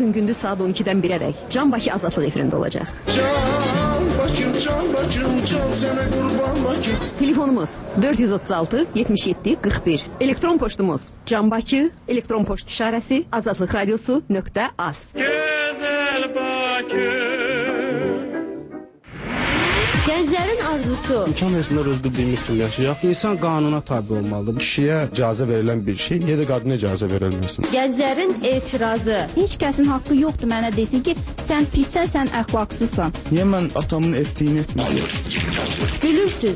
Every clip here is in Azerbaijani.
gün gündüz saat 12'den 1'e dek Can Bakı Azadlıq efirində olacaq. Can sənə qurban Bakı. Telefonumuz 436 77 41. Elektron poçtumuz Can Bakı, elektron poçt işarəsi azadlıqradiosu.az. Gözəl Bakı. Gənclərin arzusu. İmkan versinlər öz bildiyimiz kimi yaşayaq. İnsan qanuna tabi olmalıdır. Kişiyə icazə verilən bir şey, niyə də qadına icazə verilməsin? Gənclərin etirazı. Heç kəsin haqqı yoxdur mənə desin ki, sən pissən, sən əxlaqsızsan. Niyə mən atamın etdiyini etməliyim? Gülürsüz.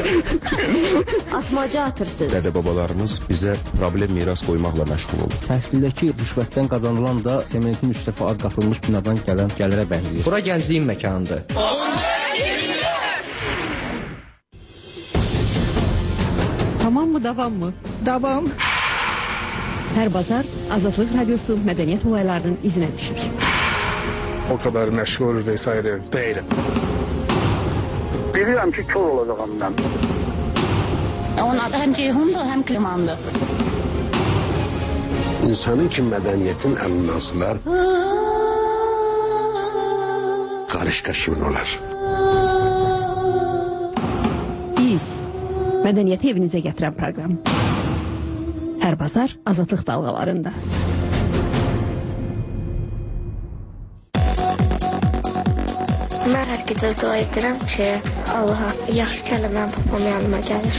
Atmaca atırsınız. Dədə-babalarımız bizə problem miras qoymaqla məşğul olur. Təhsildəki rüşvətdən qazanılan da sementin 3 dəfə az qatılmış binadan gələn gəlirə bənzəyir. Bura gəncliyin məkanıdır. Tamam mı, davam mı? Davam. Hər bazar Azadlıq Radiosu mədəniyyət olaylarının izinə düşür. O kadar məşğul vesaire değilim. Bilirəm ki, kör olacağım mən. Onun adı həm Ceyhundur, həm Klimandır. İnsanın ki mədəniyyətin əlindən asılar, qarışqa kimin olar? Biz mədəniyyəti evinizə gətirən proqram. Hər bazar Azadlıq dalğalarında. Mən hər gecə dua edirəm ki, Allaha yaxşı kəlməm papam yanıma gəlir.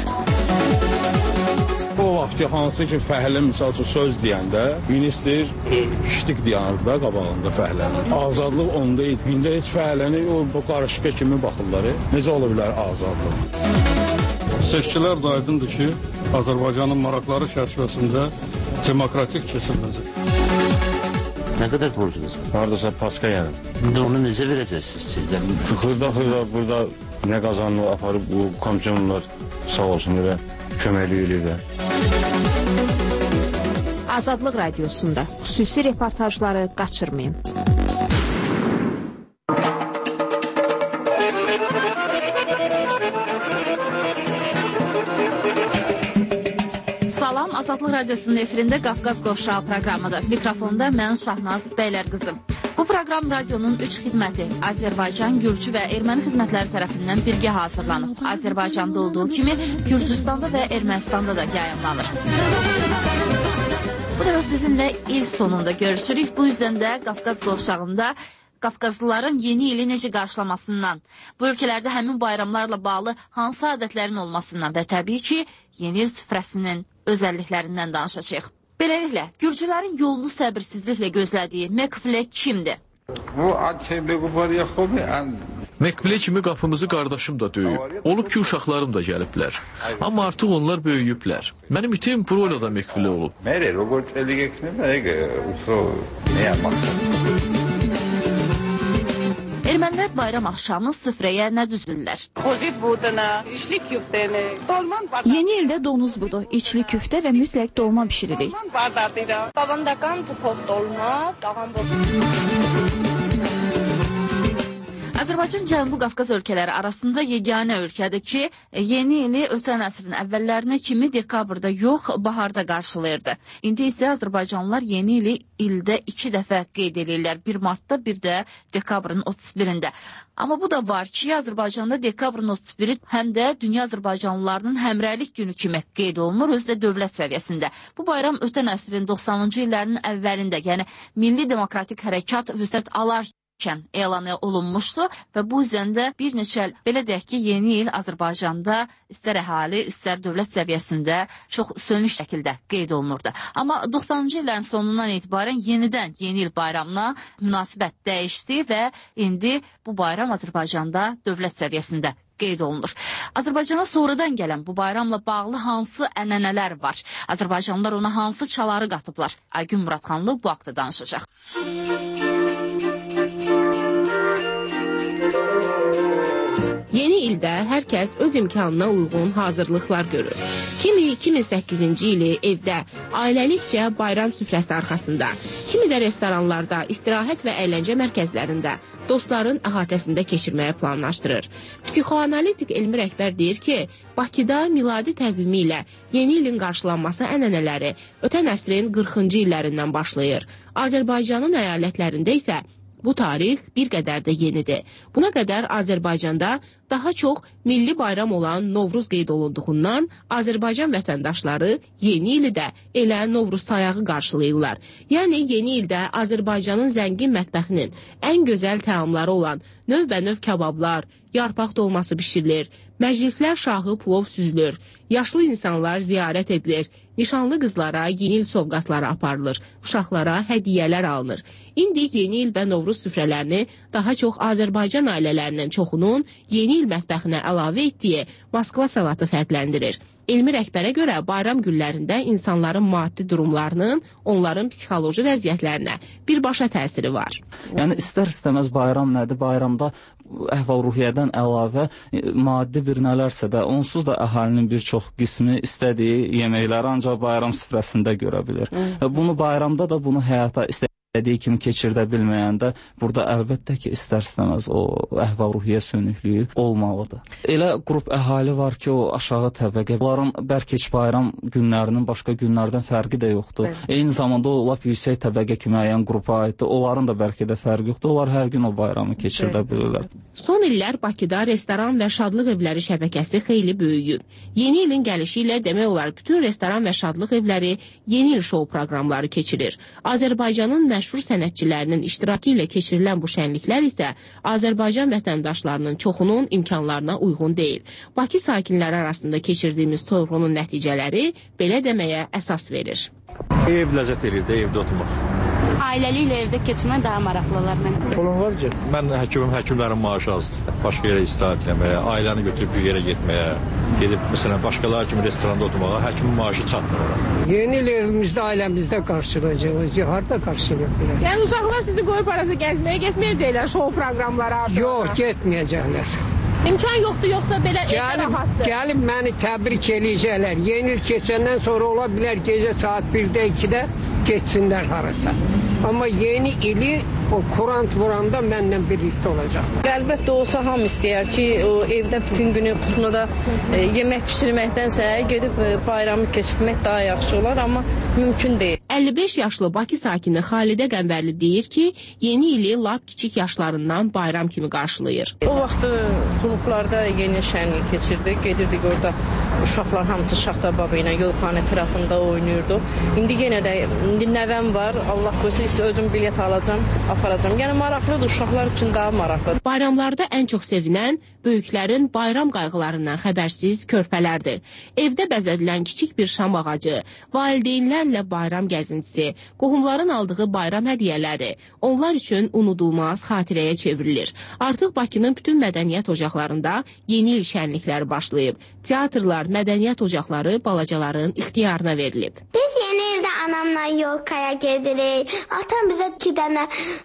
O vaxt hansı ki fəhlə misal üçün söz deyəndə ministr ştik dayanır da qabağında fəhlənin. Azadlıq onda idi. İndi heç fəhləni bu qarışqa kimi baxırlar. Necə ola bilər azadlıq? Seçkilər də aydındır ki, Azərbaycanın maraqları çərçivəsində demokratik keçiriləcək. Nə qədər borcunuz? Haradasa paska yəni. İndi onu necə verəcəksiniz sizdən? Xırda burada nə qazanını aparıb bu komisyonlar sağ olsun və köməklik edirlər. Azadlıq Radiosunda xüsusi reportajları qaçırmayın. Salam, Azadlıq Radiosunun efirində Qafqaz Qovşağı proqramıdır. Mikrofonda mən Şahnaz Bəylərqızım. Bu proqram radionun 3 xidməti Azərbaycan, Gürcü və Erməni xidmətləri tərəfindən birgə hazırlanıb. Azərbaycanda olduğu kimi Gürcüstanda və Ermənistanda da yayımlanır. Bu da sizinlə il sonunda görüşürük. Bu yüzden də Qafqaz Qovşağında Qafqazlıların yeni ili necə qarşılamasından, bu ölkələrdə həmin bayramlarla bağlı hansı adətlərin olmasından və təbii ki, yeni il süfrəsinin özəlliklərindən danışacağıq. Beləliklə, Gürcülərin yolunu səbirsizliklə gözlədiyi Mekfile kimdir? Mekfile kimi qapımızı qardaşım da döyüb. Olub ki, uşaqlarım da gəliblər. Amma artıq onlar böyüyüblər. Mənim itim Broyla Mekfile olub. Ermənilər bayram axşamı süfrəyə nə düzürlər? Yeni ildə donuz budu, içli küftə və mütləq dolma bişiririk. Azərbaycan Cənubi Qafqaz ölkələri arasında yeganə ölkədir ki, yeni ili ötən əsrin əvvəllərinə kimi dekabrda yox, baharda qarşılayırdı. İndi isə Azərbaycanlılar yeni ili ildə 2 dəfə qeyd edirlər. 1 martda, bir də dekabrın 31-də. Amma bu da var ki, Azərbaycanda dekabrın 31-i həm də dünya Azərbaycanlılarının həmrəylik günü kimi qeyd olunur, özü də dövlət səviyyəsində. Bu bayram ötən əsrin 90-cı illərinin əvvəlində, yəni Milli Demokratik Hərəkat vüsət alarkən elan olunmuşdu və bu yüzden də bir neçə, belə deyək ki, yeni il Azərbaycanda istər əhali, istər dövlət səviyyəsində çox sönük şəkildə qeyd olunurdu. Amma 90-cı illərin sonundan etibarən yenidən yeni il bayramına münasibət dəyişdi və indi bu bayram Azərbaycanda dövlət səviyyəsində qeyd olunur. Azərbaycana sonradan gələn bu bayramla bağlı hansı ənənələr var? Azərbaycanlılar ona hansı çaları qatıblar? Aygün Muradxanlı bu haqda danışacaq. Yeni ildə hər kəs öz imkanına uyğun hazırlıqlar görür. Kimi 2008-ci ili evdə, ailəlikcə bayram süfrəsi arxasında, kimi də restoranlarda, istirahət və əyləncə mərkəzlərində, dostların əhatəsində keçirməyə planlaşdırır. Psixoanalitik Elmi Rəhbər deyir ki, Bakıda miladi təqvimi ilə yeni ilin qarşılanması ənənələri ötən əsrin 40-cı illərindən başlayır. Azərbaycanın əyalətlərində isə bu tarix bir qədər də yenidir. Buna qədər Azərbaycanda daha çox milli bayram olan Novruz qeyd olunduğundan Azərbaycan vətəndaşları yeni ili də elə Novruz sayağı qarşılayırlar. Yəni yeni ildə Azərbaycanın zəngin mətbəxinin ən gözəl təamları olan növbənöv kabablar, yarpaq dolması bişirilir, məclislər şahı plov süzülür, yaşlı insanlar ziyarət edilir, nişanlı qızlara yeni il sovqatları aparılır, uşaqlara hədiyyələr alınır. İndi yeni il və Novruz süfrələrini daha çox Azərbaycan ailələrinin çoxunun yeni il mətbəxinə əlavə etdiyi Moskva salatı fərqləndirir. Elmi rəhbərə görə bayram günlərində insanların maddi durumlarının onların psixoloji vəziyyətlərinə birbaşa təsiri var. Yəni istər-istəməz bayram nədir? Bayramda əhval-ruhiyyədən əlavə maddi bir nələrsə də onsuz da əhalinin bir çox qismi istədiyi yeməkləri ancaq bayram süfrəsində görə bilir. Bunu bayramda da bunu həyata istədiyi kimi keçirdə bilməyəndə burada əlbəttə ki, istər-istəməz o əhval-ruhiyyə sönüklüyü olmalıdır. Elə qrup əhali var ki, o aşağı təbəqə, onların bəlkə heç bayram günlərinin başqa günlərdən fərqi də yoxdur. Eyni zamanda o lap yüksək təbəqə kimi müəyyən qrupa aiddir. Onların da bəlkə də fərqi yoxdur. Onlar hər gün o bayramı keçirdə bilirlər. Son illər Bakıda restoran və şadlıq evləri şəbəkəsi xeyli böyüyüb. Yeni ilin gəlişi ilə demək olar bütün restoran və şadlıq evləri yeni il şou proqramları keçirir. Azərbaycanın məşhur sənətçilərinin iştirakı ilə keçirilən bu şənliklər isə Azərbaycan vətəndaşlarının çoxunun imkanlarına uyğun deyil. Bakı sakinləri arasında keçirdiyimiz sorğunun nəticələri belə deməyə əsas verir. Ev ləzzət edir də, evdə oturmaq. Ailəliklə evdə keçmək daha maraqlı olar mənə. Pulun var ki? Mən həkimim, həkimlərin maaşı azdır. Başqa yerə istirahət etməyə, ailəni götürüb bir yerə getməyə, gedib məsələn başqaları kimi restoranda oturmağa, həkimin maaşı çatmır ora. Yeni il evimizdə, ailəmizdə qarşılayacağıq. Harda qarşılayaq bilər? Yəni uşaqlar sizi qoyub arası gəzməyə getməyəcəklər şou proqramlara? Yox, getməyəcəklər. İmkan yoxdur, yoxsa belə evdə rahatdır? Gəlib məni təbrik eləyəcəklər. Yeni il keçəndən sonra ola bilər gecə saat 1-də, 2-də geçsinlər harasa. Amma yeni ili o kurant vuranda mənlə birlikdə olacaq. Əlbəttə olsa hamı istəyər ki, o evdə bütün günü kuxnada yemək pişirməkdənsə gedib bayramı keçirmək daha yaxşı olar, amma mümkün deyil. 55 yaşlı Bakı sakini Xalidə Qəmbərli deyir ki, yeni ili lap kiçik yaşlarından bayram kimi qarşılayır. O vaxt klublarda yeni şənlik keçirdik, gedirdik orada uşaqlar hamısı Şaxta baba ilə yolxana tərəfində oynayırdı. İndi yenə də nəvəm var, Allah qoysa özüm bilet alacam, aparacam. Yəni maraqlıdır, uşaqlar üçün daha maraqlıdır. Bayramlarda ən çox sevinən böyüklərin bayram qayğılarından xəbərsiz körpələrdir. Evdə bəzədilən kiçik bir şam ağacı, valideynlərlə bayram gəzintisi, qohumların aldığı bayram hədiyyələri onlar üçün unudulmaz xatirəyə çevrilir. Artıq Bakının bütün mədəniyyət ocaqlarında yeni il şənlikləri başlayıb. Teatrlar, mədəniyyət ocaqları balacaların ixtiyarına verilib. Biz yeni ildə anamla yolkaya gedirik. Atam bizə 2 dənə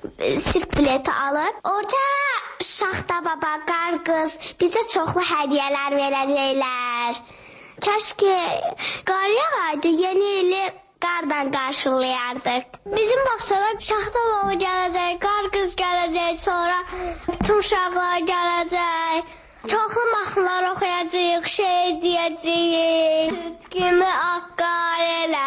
sirk bileti alıb. Ortaya Şaxta baba, qarqız bizə çoxlu hədiyyələr verəcəklər. Kəşke qar yağaydı, yeni ili qardan qarşılayardıq. Bizim bağçada Şaxta baba gələcək, qarqız gələcək, sonra bütün uşaqlar gələcək. Çoxlu mahnılar oxuyacağıq, şeir deyəcəyik. Süt kimi aqqar elə,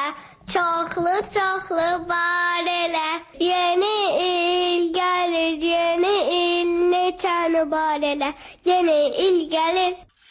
çoxlu var elə. Yeni il gəlir, yeni il neçəni var elə. Yeni il gəlir.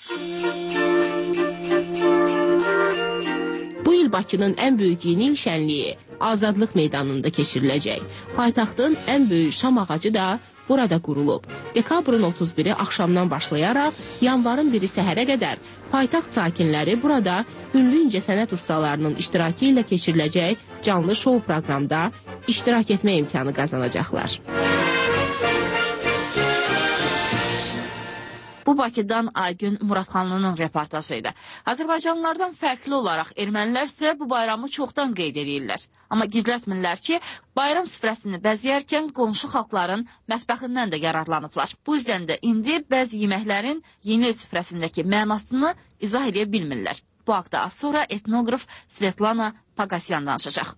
Bu il Bakının ən böyük yeni il şənliyi Azadlıq meydanında keçiriləcək. Paytaxtın ən böyük şam ağacı da burada qurulub. Dekabrın 31-i axşamdan başlayaraq yanvarın 1-i səhərə qədər paytaxt sakinləri burada ünlü incəsənət ustalarının iştirakı ilə keçiriləcək canlı şou proqramda iştirak etmə imkanı qazanacaqlar. Bu Bakıdan Aygün Muradxanlının reportajı idi. Azərbaycanlılardan fərqli olaraq ermənilər isə bu bayramı çoxdan qeyd edirlər. Amma gizlətmirlər ki, bayram süfrəsini bəzəyərkən qonşu xalqların mətbəxindən də yararlanıblar. Bu yüzden də indi bəzi yeməklərin yeni il süfrəsindəki mənasını izah edə bilmirlər. Bu haqda az sonra etnoqraf Svetlana Paqasyan danışacaq.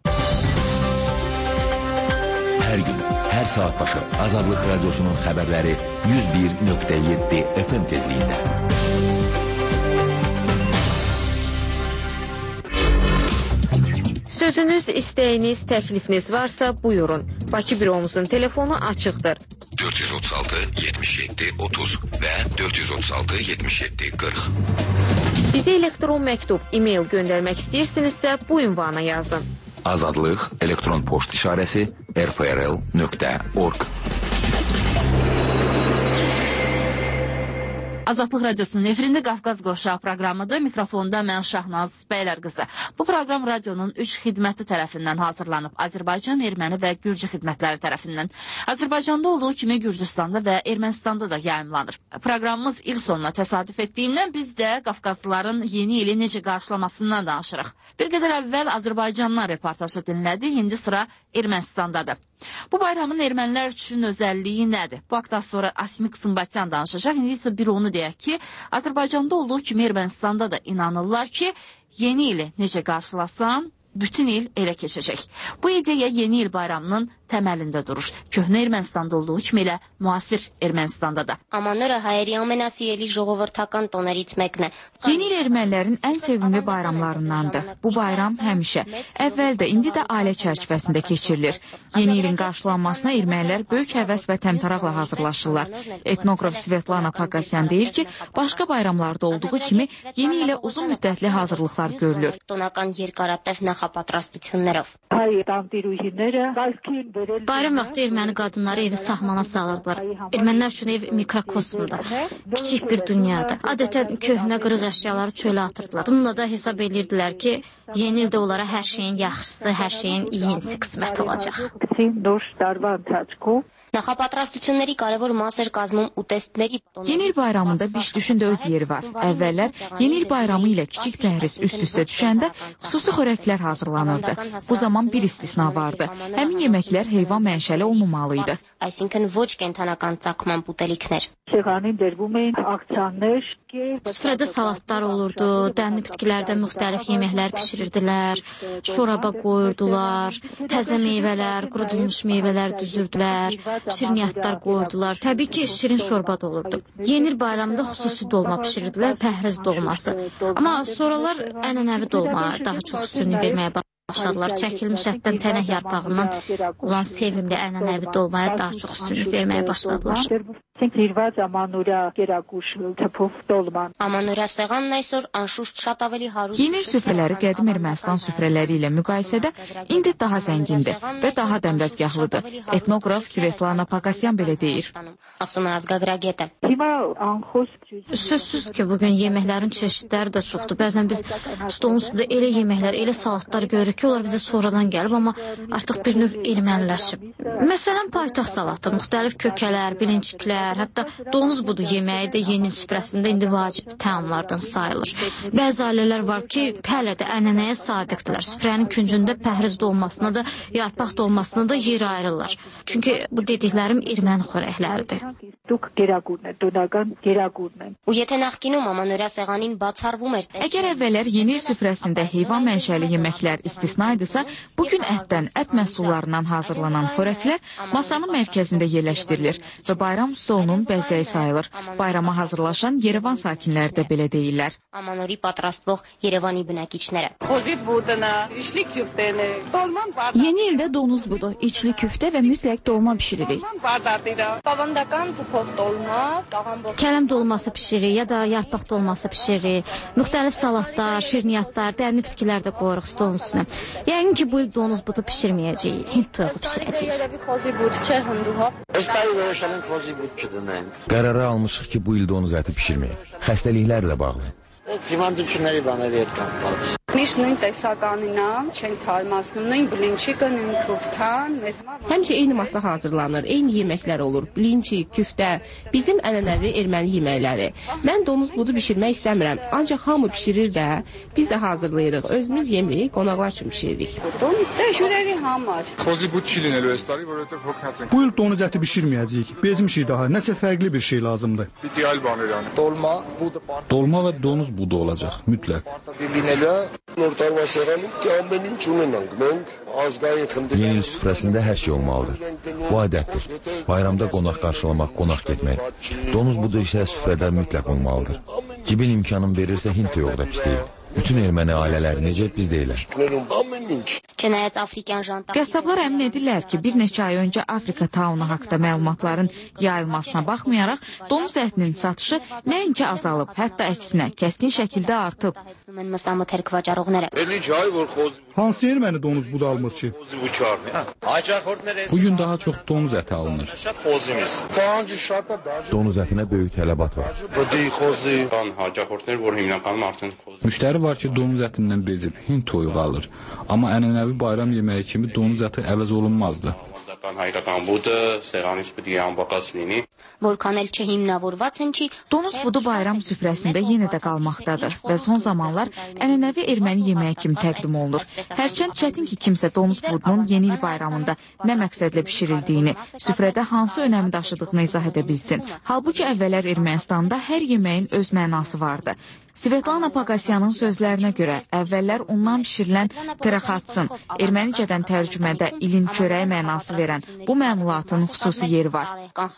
Hər gün, hər saat başı Azadlıq Radyosu'nun xəbərləri 101.7 FM tezliyində. Sözünüz, istəyiniz, təklifiniz varsa buyurun. Bakı büromuzun telefonu açıqdır. 436 77 30 və 436 77 40. Bizə elektron məktub, e-mail göndərmək istəyirsinizsə bu ünvana yazın. Azadlıq elektron poçt işarəsi rfrl.org. Azadlıq Radyosu'nun efirində Qafqaz Qovşağı proqramıdır. Mikrofonda mən Şahnaz Bəylər qızı. Bu proqram radionun 3 xidməti tərəfindən hazırlanıb. Azərbaycan, erməni və gürcü xidmətləri tərəfindən. Azərbaycanda olduğu kimi Gürcüstanda və Ermənistanda da yayımlanır. Proqramımız il sonuna təsadüf etdiyindən biz də Qafqazlıların yeni ili necə qarşılamasından danışırıq. Bir qədər əvvəl Azərbaycandan reportajı dinlədik, indi sıra Ermənistandadır. Bu bayramın ermənilər üçün özəlliyi nədir? Bu haqda sonra Asmik Sımbatyan danışacaq. İndi isə bir onu deyək ki, Azərbaycanda olduğu kimi Ermənistanda da inanırlar ki, yeni ili necə qarşılasan, bütün il elə keçəcək. Bu ideya yeni il bayramının təməlində durur. Köhnə Ermənistanda olduğu kimi elə müasir Ermənistanda da. Amanlara hayri amenasiyeli jog'ovurtakan tonerից mekn է. Yeni il ermənilərin ən sevimli bayramlarındandır. Bu bayram həmişə, əvvəl də, indi də ailə çərçivəsində keçirilir. Yeni ilin qarşılanmasına ermənilər böyük həvəs və təmtaraqla hazırlaşırlar. Etnoqraf Svetlana Paqasyan deyir ki, başqa bayramlarda olduğu kimi yeni ilə uzun müddətli hazırlıqlar görülür. Տոնական երկարատև նախապատրաստություններով. Bayram vaxtı erməni qadınları evi sahmana salırdılar. Ermənilər üçün ev mikrokosmdur, kiçik bir dünyadır. Adətən köhnə qırıq əşyaları çölə atırdılar. Bununla da hesab edirdilər ki, yeni ildə onlara hər şeyin yaxşısı, hər şeyin iyisi qismət olacaq. Նախապատրաստությունների կարևոր մաս էր կազմում ուտեստների. Yeni il bayramında biş düşün də öz yeri var. Əvvəllər yeni il bayramı ilə kiçik pəhriz üst-üstə düşəndə xüsusi xörəklər hazırlanırdı. Bu zaman bir istisna vardı. Həmin yeməklər heyvan mənşəli olmamalıydı. Այսինքն ոչ կենթանական ծագման ուտելիքներ. Süfrədə salatlar olurdu, dənli bitkilərdə müxtəlif yeməklər pişirirdilər, şoraba qoyurdular, təzə meyvələr, qurudulmuş meyvələr düzürdülər, şirniyyatlar qoyurdular. Təbii ki, şirin şorba da olurdu. Yeni il bayramında xüsusi dolma pişirirdilər, pəhriz dolması. Amma sonralar ənənəvi dolma daha çox üstünlük verməyə başladılar. Çəkilmiş ətdən tənək yarpağından olan sevimli ənənəvi dolmaya daha çox üstünlük verməyə başladılar. Amanora սեղանն այսօր անշուշտ շատ ավելի հարուստ. Yeni il süfrələri qədim Ermənistan süfrələri ilə müqayisədə indi daha zəngindir və daha dəmbəzgahlıdır. Etnoqraf Svetlana Paqasyan belə deyir. Ասում է ազգագրագետը. Sözsüz ki, bugün yeməklərin çeşidləri də çoxdur. Bəzən biz stolun üstündə elə yeməklər, elə salatlar görürük ki, onlar bizə sonradan gəlib, amma artıq bir növ erməniləşib. Məsələn, paytaxt salatı, müxtəlif kökələr, bilinciklər, hətta donuz budu yeməyi də yeni il süfrəsində indi vacib təamlardan sayılır. Bəzi ailələr var ki, hələ də ənənəyə sadiqdirlər. Süfrənin küncündə pəhriz dolmasına da, yarpaq dolmasına da yer ayırırlar. Çünki bu dediklərim erməni xörəkləridir. Ու եթե նախկինում ամանորյա սեղանին բացառվում էր Əgər əvvəllər yeni il süfrəsində heyvan mənşəli yeməklər istisna idisə, bugün ətdən, ət məhsullarından hazırlanan xörəklər masanın mərkəzində yerləşdirilir və bayram stolunun bəzəyi sayılır. Bayrama hazırlaşan Yerevan sakinləri də belə deyirlər. Amanori պատրաստվող Երևանի բնակիչները. Yeni ildə donuz budu, içli küftə və mütləq dolma bişiririk. Kələm dolması pişiririk ya da yarpaq dolması pişiririk. Müxtəlif salatlar, şirniyyatlar, dərli bitkilər də qoyuruq stolun üstünə. Yəqin ki, bu il donuz budu pişirməyəcəyik, hind toyuğu pişirəcəyik. Qərarı almışıq ki, bu il donuz əti pişirməyək. Xəstəliklərlə bağlı. Միշտ նույն տեսականին չեն թարմացնում, նույն բլինչիկը, նույն küftan. Həmişə eyni masa hazırlanır, eyni yeməklər olur. Blinçi, küftə, bizim ənənəvi erməni yeməkləri. Mən donuz budu bişirmək istəmirəm, ancaq hamı bişirir də, biz də hazırlayırıq. Özümüz yemirik, qonaqlar üçün bişiririk. Bu il donuz əti bişirməyəcəyik. Bezmişik daha. Nəsə fərqli bir şey lazımdır. Dolma və donuz budu olacaq, mütləq. Yeni il süfrəsində hər şey olmalıdır. Bu adətdir. Bayramda qonaq qarşılamaq, qonaq getmək. Donuz budu isə süfrədə mütləq olmalıdır. Cibin imkanın verirsə Hind toyuğu da pis deyil. Bütün erməni ailələri necə biz deyilər. Qəssablar əmin edirlər ki, bir neçə ay öncə Afrika taunu haqda məlumatların yayılmasına baxmayaraq, donuz ətinin satışı nəinki azalıb, hətta əksinə, kəskin şəkildə artıb. Hansı erməni donuz budu almır ki? Bugün daha çox donuz əti alınır. Donuz ətinə böyük tələbat var. Müştəri var ki, donuz ətindən bezib Hind toyuğu alır. Amma ənənəvi bayram yeməyi kimi donuz əti əvəz olunmazdı. Donuz budu bayram süfrəsində yenə də qalmaqdadır və son zamanlar ənənəvi erməni yeməyi kimi təqdim olunur. Hərçənd çətin ki, kimsə donuz budunun yeni il bayramında nə məqsədlə bişirildiyini, süfrədə hansı önəmi daşıdığını izah edə bilsin. Halbuki əvvəllər Ermənistanda hər yeməyin öz mənası vardı. Svetlana Paqasyanın sözlərinə görə əvvəllər ondan bişirilən teraxatsın, ermənicədən tərcümədə ilin çörəyi mənası verən bu məmulatın xüsusi yeri var.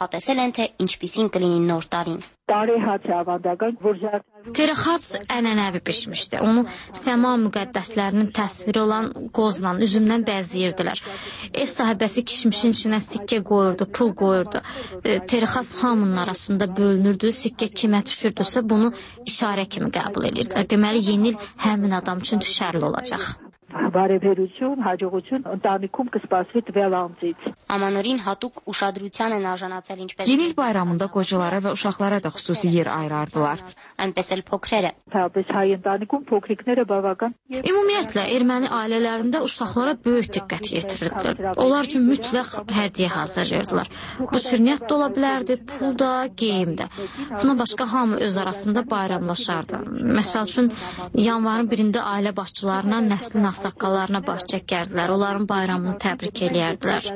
Teraxats ənənəvi bişmişdi. Onu səma müqəddəslərinin təsviri olan qozla, üzümdən bəzləyirdilər. Ev sahibəsi kişmişin içinə sikkə qoyurdu, pul qoyurdu. Teraxats hamının arasında bölünürdü, sikkə kimə düşürdüsə bunu işarə kimi qəbul edirdilər. Deməli, yeni il həmin adam üçün düşərli olacaq. Բարեբերություն, հաջողություն ընտանիքում կսպասվի տվյալ անձից։ Amanırın hatuk uşadrütyan enerjanatsel ինչպես Yeni il bayramında qocalara və uşaqlara da xüsusi yer ayırardılar. Այնպես էլ փոքրերը։ Թափես հայ ընտանիքում փոքրիկները բավական Ümumiyyətlə, erməni ailələrində uşaqlara böyük diqqət yetirirdilər. Onlar üçün mütləq hədiyyə hazırlayırdılar. Bu şirniyyat da ola bilərdi, pul da, geyim də. Buna başqa hamı öz arasında bayramlaşardı. Məsəl üçün, yanvarın birində ailə başçılarına, nəslin ağsaqqallarına baş çəkərdilər. Onların bayramını təbrik eləyərdilər.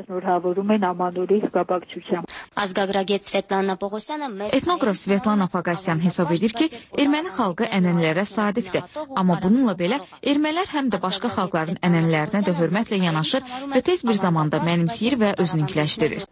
Etnoqraf Svetlana Paqasyan hesab edir ki, erməni xalqı ənənələrə sadiqdir. Amma bununla belə ermənilər həm də başqa xalqların ənənələrinə də hörmətlə yanaşır və tez bir zamanda mənimsəyir və özününkiləşdirir.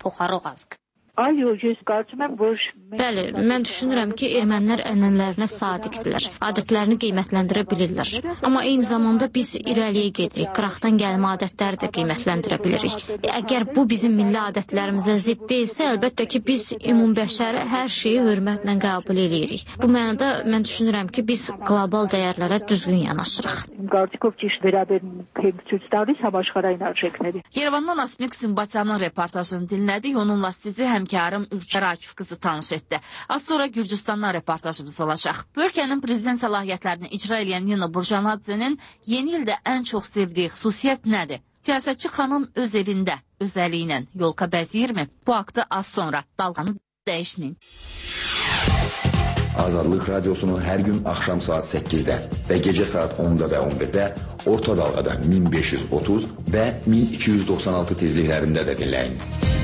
Bəli, mən düşünürəm ki, ermənilər ənənələrinə sadiqdirlər, adətlərini qiymətləndirə bilirlər. Amma eyni zamanda biz irəliyə gedirik, qıraqdan gəlmə adətləri də qiymətləndirə bilirik. Əgər bu bizim milli adətlərimizə zidd deyilsə, əlbəttə ki, biz ümumbəşəri hər şeyi hörmətlə qəbul edirik. Bu mənada mən düşünürəm ki, biz qlobal dəyərlərə düzgün yanaşırıq. Yerevandan Asmik Simbatyanın reportajını dinlədik. Onunla sizi həmkarım Ülkər Akif qızı tanış etdi. Az sonra Gürcüstandan reportajımız olacaq. Bu ölkənin prezident səlahiyyətlərini icra edən Nino Burjanadzenin yeni ildə ən çox sevdiyi xüsusiyyət nədir? Siyasətçi xanım öz evində, öz əli ilə yolka bəzəyirmi? Bu haqda az sonra. Dalğanı dəyişməyin. Azadlıq Radiosunu hər gün axşam saat 8-də və gecə saat 10-da və 11-də orta dalğada 1530 və 1296 tezliklərində də dinləyin.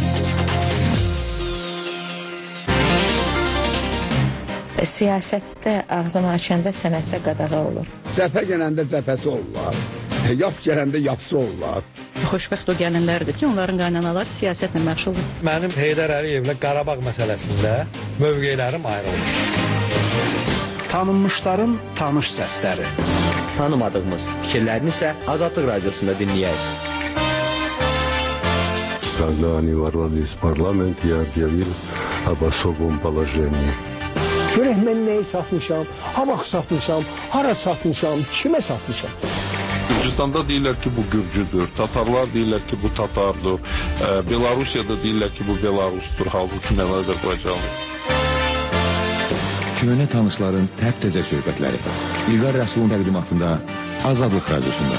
Siyasətdə ağzını açanda sənətdə qadağa olur. Cəbhə gələndə cəbhəsi olurlar, yap gələndə yapsı olurlar. Xoşbəxt o gələnlərdir ki, onların qaynanaları siyasətlə məşğuldur. Mənim Heydər Əliyevlə Qarabağ məsələsində mövqelərim ayrılır. Tanınmışların tanış səsləri. Tanımadığımız fikirlərini isə Azadlıq Radiosunda dinləyək. Когда они ворвались в парламент, я объявил об особом положении. Görək mən nəyi satmışam, ha vaxt satmışam, hara satmışam, kimə satmışam. Gürcüstanda deyirlər ki, bu Gürcüdür, Tatarlar deyirlər ki, bu Tatardır, Belarusiyada deyirlər ki, bu Belarusdur, halbuki mən Azərbaycanlıyım. Köhnə tanışların təp-təzə söhbətləri. İlqar Rəsulun təqdimatında Azadlıq Radiosunda.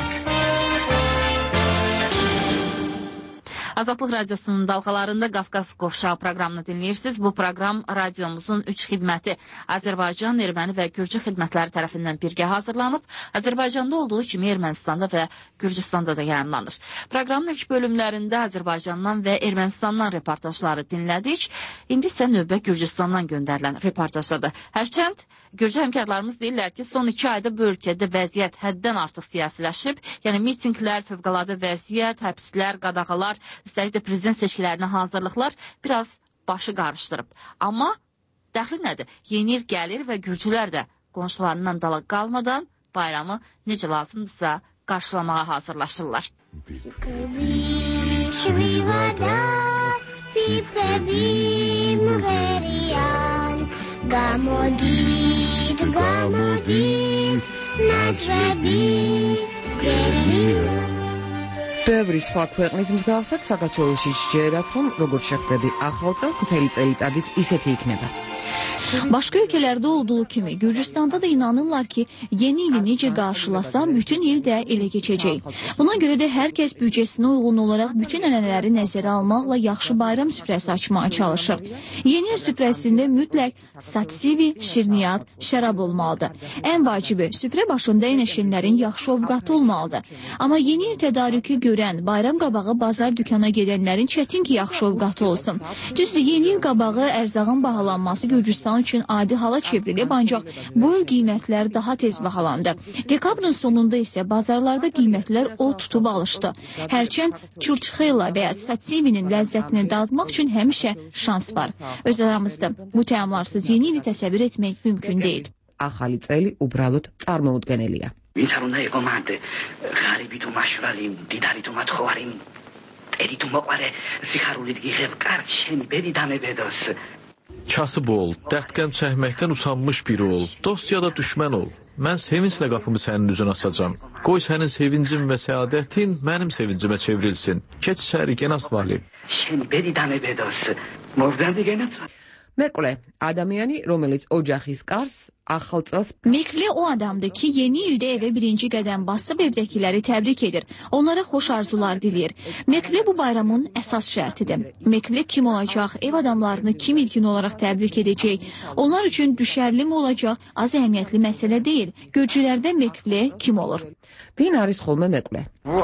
Azadlıq Radiosunun dalğalarında Qafqaz Qovşağı proqramını dinləyirsiniz. Bu proqram radiomuzun 3 xidməti Azərbaycan, Erməni və Gürcü xidmətləri tərəfindən birgə hazırlanıb. Azərbaycanda olduğu kimi Ermənistanda və Gürcüstanda da yayımlanır. Proqramın ilk bölümlərində Azərbaycandan və Ermənistandan reportajları dinlədik. İndi isə növbə Gürcüstandan göndərilən reportajdadır. Hərçənd Gürcü həmkarlarımız deyirlər ki, son 2 ayda bu ölkədə vəziyyət həddən artıq siyasiləşib. Yəni mitinglər, fövqəladə vəziyyət, həbslər, qadağalar, üstəlik də prezident seçkilərinə hazırlıqlar biraz başı qarışdırıb. Amma dəxli nədir? Yeni il gəlir və Gürcülər də qonşularından dala qalmadan bayramı necə lazımdırsa qarşılamağa hazırlaşırlar. ბევრი სხვა ქვეყნის მსგავსად საქართველოში სჯერათ, რომ როგორც შეხვდები ახალ წელს, მთელი წელიწადიც iseti იქნება. Başqa ölkələrdə olduğu kimi Gürcüstanda da inanırlar ki, yeni ili necə qarşılasam, bütün il də elə keçəcək. Buna görə də hər kəs büdcəsinə uyğun olaraq bütün ənənələri nəzərə almaqla yaxşı bayram süfrəsi açmağa çalışır. Yeni il süfrəsində mütləq satsivi, şirniyyat, şərab olmalıdır. Ən vacibi, süfrə başında əyləşənlərin yaxşı ovqatı olmalıdır. Amma yeni il tədarükü görən, bayram qabağı bazar dükana gedənlərin çətin ki, yaxşı ovqatı olsun. Düzdür, yeni il qabağı ərzağın bahalanması Gürcüstan üçün adi hala çevrilib, ancaq bu il qiymətlər daha tez bahalandı. Dekabrın sonunda isə bazarlarda qiymətlər o tutub alışdı. Hərçənd çurçxela və ya satsivinin ləzzətini dadmaq üçün həmişə şans var. Öz aramızda bu təamlarsız yeni ili təsəvvür etmək mümkün deyil. Ახალი წელი უბრალოდ წარმოუდგენელია. ვინც არ უნდა იყო მანდ ღარიბი თუ მაშვრალი, მდიდარი თუ მათხოვარი, მტერი თუ მოყარე, სიხარულით გიღებ კარც შენი ბედი დამებედოს. Kasıb ol, dərdqəm çəkməkdən usanmış biri ol, dost ya da düşmən ol. Mən sevinclə qapımı sənin üzünə açacam. Qoy sənin sevincin və səadətin mənim sevincimə çevrilsin. Keç içəri, Genas Vali. შენი ბედი დამებედოს. მოვდანდი გენაც მეკლე, ადამიანი, რომელიც ოჯახის კარს ახალ წელს Mekle o adamdır ki, yeni ildə evə birinci qədəm basıb evdəkiləri təbrik edir. Onlara xoş arzular diləyir. Mekle bu bayramın əsas şərtidir. Mekle kim olacaq, ev adamlarını kim ilkin olaraq təbrik edəcək? Onlar üçün düşərli mi olacaq, az əhəmiyyətli məsələ deyil. Gürcülərdə Mekle kim olur? ვინ არის ხოლმე მეკლე?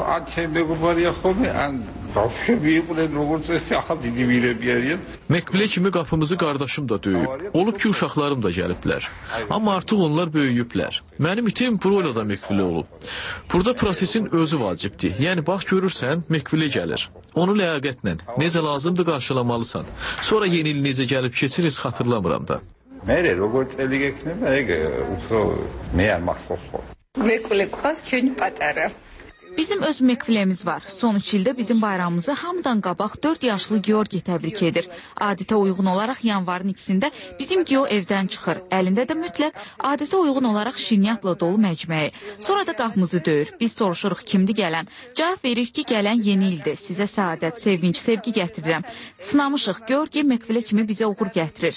Mekle kimi qapımızı qardaşım da döyüb. Olub ki, uşaqlarım da gəliblər. Amma artıq onlar böyüyüblər. Mənim itim Broyla da Mekvile olub. Burada prosesin özü vacibdir. Yəni, bax görürsən, Mekvile gəlir. Onu ləyaqətlə, necə lazımdır qarşılamalısan. Sonra yeni il necə gəlib keçiriz, xatırlamıram da. Mərə, როგორც წელი გექნება, ეგ უფრო მე არ მახსოვს ხო. მეკლე ყავს ჩვენი პატარა. Bizim öz Mekvilemiz var. Son 3 ildə bizim bayramımızı hamıdan qabaq 4 yaşlı Georgi təbrik edir. Adətə uyğun olaraq yanvarın 2-sində bizim Geo evdən çıxır. Əlində də mütləq adətə uyğun olaraq şirniyyatla dolu məcməyi. Sonra da qapımızı döyür. Biz soruşuruq kimdir gələn. Cavab verir ki, gələn yeni ildir. Sizə səadət, sevinç, sevgi gətirirəm. Sınamışıq. Georgi Mekvile kimi bizə uğur gətirir.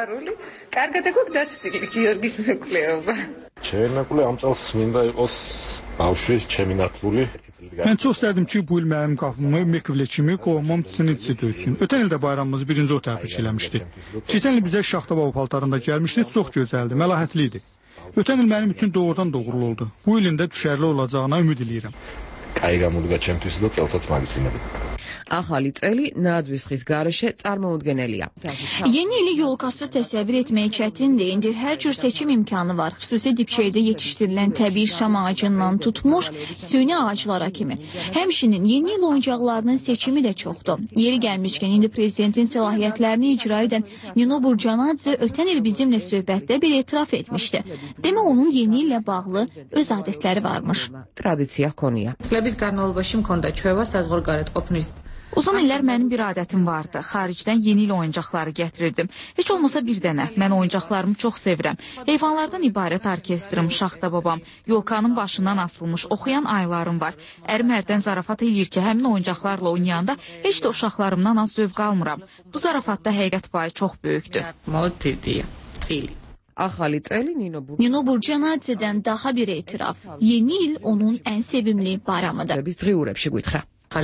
ჩემი მეკლე ამ წელს მინდა იყოს ბავშვის ჩემი ნათლული. Mən çox istərdim ki, bu il mənim qapımı Mekvile kimi qovmam Tsinitsi döysün. Ötən ildə bayramımızı birinci o təbrik eləmişdi. Keçən il bizə şaxta baba paltarında gəlmişdi, çox gözəldi, məlahətli idi. Ötən il mənim üçün doğrudan doğrulu oldu. Bu ilin də düşərli olacağına ümid eləyirəm. კაი გამოდგა ჩემთვის და წელსაც მაგის იმედი. ახალი წელი ნაძვის ხის garaşə წარმოუდგენელია. Yeni ili yolkasız təsəvvür etmək çətindir. İndi hər cür seçim imkanı var. Xüsusi dibçəkdə yetişdirilən təbii şam ağacından tutmuş süni ağaclara kimi. Həmçinin yeni il oyuncaqlarının seçimi də çoxdur. Yeri gəlmişkən indi prezidentin səlahiyyətlərini icra edən Nino Burcanadze ötən il bizimlə söhbətdə bir etiraf etmişdi. Demə onun yeni illə bağlı öz adətləri varmış. Tradisiya konuya. წლების განმავლობაში მქონდა ჩვევა საზღვარგარეთ ყოფნის Uzun illər mənim bir adətim vardı. Xaricdən yeni il oyuncaqları gətirirdim. Heç olmasa bir dənə. Mən oyuncaqlarımı çox sevirəm. Heyvanlardan ibarət orkestrim, şaxta babam, yolkanın başından asılmış oxuyan aylarım var. Ərim hərdən zarafat eləyir ki, həmin oyuncaqlarla oynayanda heç də uşaqlarımdan az zövq almıram. Bu zarafatda həqiqət payı çox böyükdür. Axali წელი Nino Burjanadze'dən daha bir etiraf. Yeni il onun ən sevimli bayramıdır. დღიურებში გითხრა.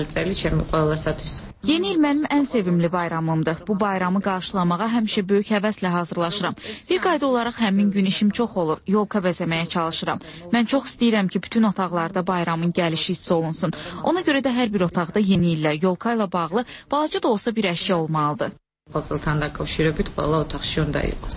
Yeni il mənim ən sevimli bayramımdır. Bu bayramı qarşılamağa həmişə böyük həvəslə hazırlaşıram. Bir qayda olaraq həmin gün işim çox olur. Yolka bəzəməyə çalışıram. Mən çox istəyirəm ki, bütün otaqlarda bayramın gəlişi hiss olunsun. Ona görə də hər bir otaqda yeni illə, yolka ilə bağlı balaca da olsa bir əşya olmalıdır. Qocaltan დაკავშირებით ყველა ოთახში უნდა იყოს.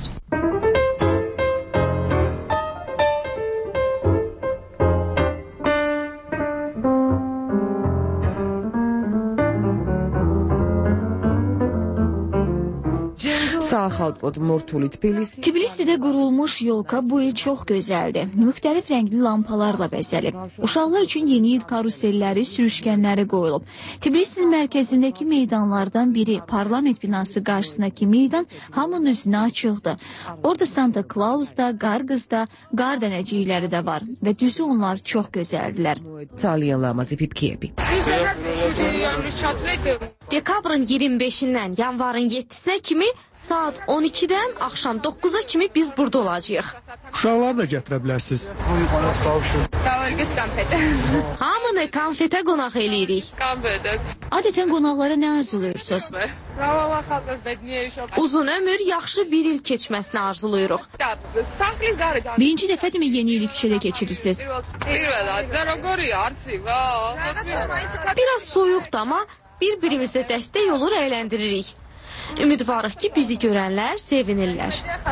Saxaltod mortuli Tbilisidə qurulmuş yolka bu il çox gözəldir. Müxtəlif rəngli lampalarla bəzəlib. Uşaqlar üçün yeni il karuselləri, sürüşkənləri qoyulub. Tbilisinin mərkəzindəki meydanlardan biri, parlament binası qarşısındakı meydan hamının üzünə açıqdır. Orada Santa Claus da, qar qız da, qar dənəcikləri də var və düzü onlar çox gözəldilər. Dekabrın 25-dən yanvarın 7-sinə kimi saat 12-dən axşam 9-a kimi biz burada olacağıq. Uşaqları da gətirə bilərsiniz. Hamını konfetə qonaq eləyirik. Adətən qonaqlara nə arzuluyursunuz? Uzun ömür, yaxşı bir il keçməsini arzuluyuruq. Birinci dəfədirmi yeni ili küçədə keçirirsiniz? Biraz soyuqdur, amma bir-birimizə dəstək olur, əyləndiririk. Ümidvarıq ki, bizi görənlər sevinirlər.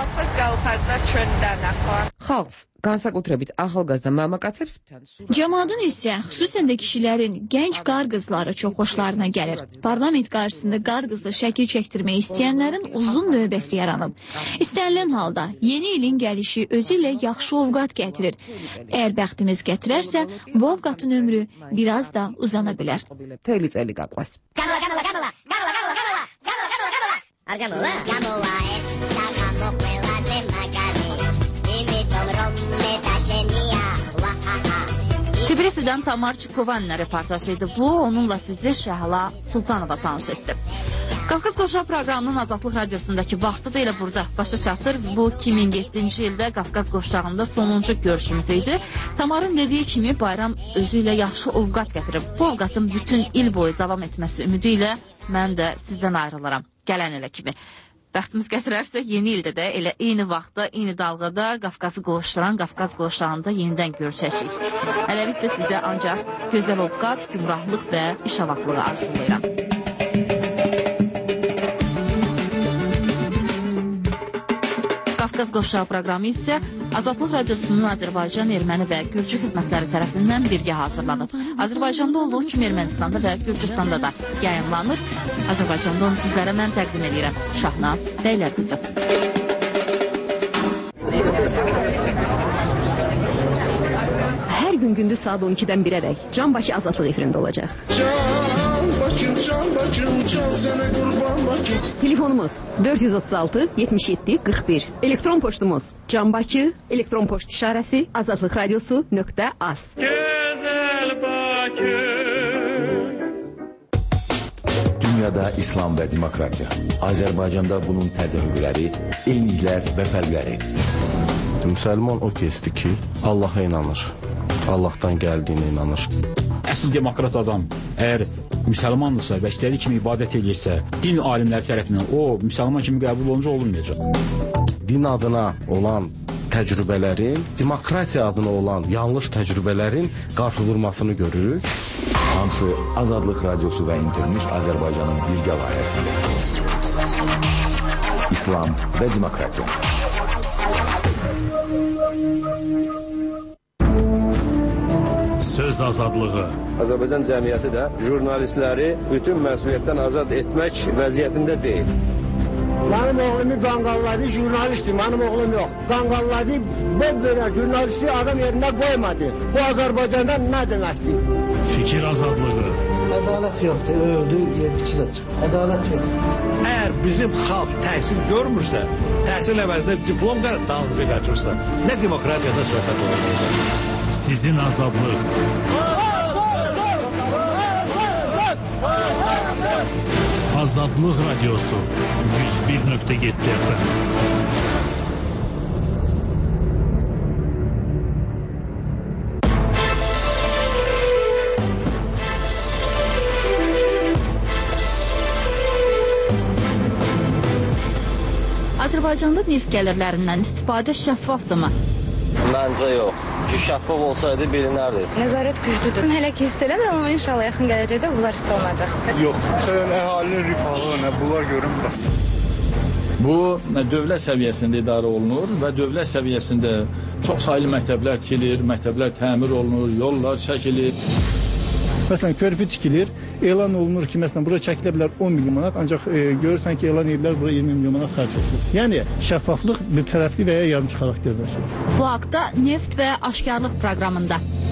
Xalq განსაკუთრებით ახალგაზრდა მამაკაცებს Cəmadın isə xüsusən də kişilərin gənc qar qızları çox xoşlarına gəlir. Parlament qarşısında qar qızlı şəkil çəkdirmək istəyənlərin uzun növbəsi yaranıb. İstənilən halda yeni ilin gəlişi özü ilə yaxşı ovqat gətirir. Əgər bəxtimiz gətirərsə, bu ovqatın ömrü biraz da uzana bilər. Teli წელი გაყვას. Tbilisi'dən Tamar Çikovan'la reportaj idi. Bu, onunla sizi Şəhla Sultanova tanış etdi. Qafqaz Qoşağı proqramının Azadlıq Radiosundakı vaxtı da elə burada başa çatır. Bu 2007-ci ildə Qafqaz Qoşağında sonuncu görüşümüz idi. Tamarın dediyi kimi bayram özü ilə yaxşı ovqat gətirir. Bu ovqatın bütün il boyu davam etməsi ümidi ilə mən də sizdən ayrılaram. Gələn ilə kimi. Bəxtimiz gətirərsə yeni ildə də elə eyni vaxtda, eyni dalğada Qafqazı qovuşduran Qafqaz Qoşağında yenidən görüşəcəyik. Hələlik isə sizə ancaq gözəl ovqat, gümrahlıq və işavaqlığı arzulayıram. Qafqaz Qoşağı proqramı isə Azadlıq Radiosunun Azərbaycan, Erməni və Gürcü xidmətləri tərəfindən birgə hazırlanıb. Azərbaycanda olduğu kimi Ermənistanda və Gürcüstanda da yayımlanır. Azərbaycanda onu sizlərə mən təqdim edirəm. Şahnaz Bəylər qızı. Hər gün gündüz saat 12-dən 1-ədək Can Bakı Azadlıq efirində olacaq. Telefonumuz 436 77 41. Elektron poçtumuz canbaki elektron poçt işarəsi azadlıqradiosu.az. Gözəl Bakı. Dünyada İslam və demokratiya. Azərbaycanda bunun təzahürləri, eyniliklər və fərqləri. Müsəlman o kəsdir ki, Allaha inanır. Allahdan gəldiyinə inanır. Əsl demokrat adam əgər müsəlmandırsa və istədiyi kimi ibadət edirsə, din alimləri tərəfindən o müsəlman kimi qəbul olunca olunmayacaq. Din adına olan təcrübələrin, demokratiya adına olan yanlış təcrübələrin qarşıdurmasını görürük. Hamısı Azadlıq Radiosu və İnternews Azərbaycanın birgə layihəsində. İslam və demokratiya. Söz azadlığı. Azərbaycan cəmiyyəti də jurnalistləri bütün məsuliyyətdən azad etmək vəziyyətində deyil. Mənim oğlumu qanqalladı, jurnalistdir, mənim oğlum yox. Qanqalladı, böyle jurnalisti adam yerində qoymadı. Bu Azərbaycanda nə deməkdir? Fikir azadlığı. Ədalət yoxdur, öldü, yedici də çıxır. Ədalət yoxdur. Əgər bizim xalq təhsil görmürsə, təhsil əvəzində diplom dalınca qaçırsa, nə demokratiyada söhbət olacaq? Sizin azadlıq. Azadlıq Radiosu 101.7 FM. Azərbaycanda neft gəlirlərindən istifadə şəffafdırmı? Məncə yox. Ki, şəffaf olsaydı bilinərdi. Nəzarət güclüdür. Hələ ki hiss eləmirəm, amma inşallah yaxın gələcəkdə bunlar hiss olunacaq. Yox, məsələn, əhalinin rifahı, bunlar görünmür. Bu dövlət səviyyəsində idarə olunur və dövlət səviyyəsində çox saylı məktəblər tikilir, məktəblər təmir olunur, yollar çəkilir. Məsələn, körpü tikilir, elan olunur ki, məsələn, bura çəkilə bilər 10 milyon manat, ancaq görürsən ki, elan edirlər, bura 20 milyon manat xərc edilir. Yəni, şəffaflıq bir tərəfli və ya yarımçı xarakterdir. Bu haqda Neft və Aşkarlıq proqramında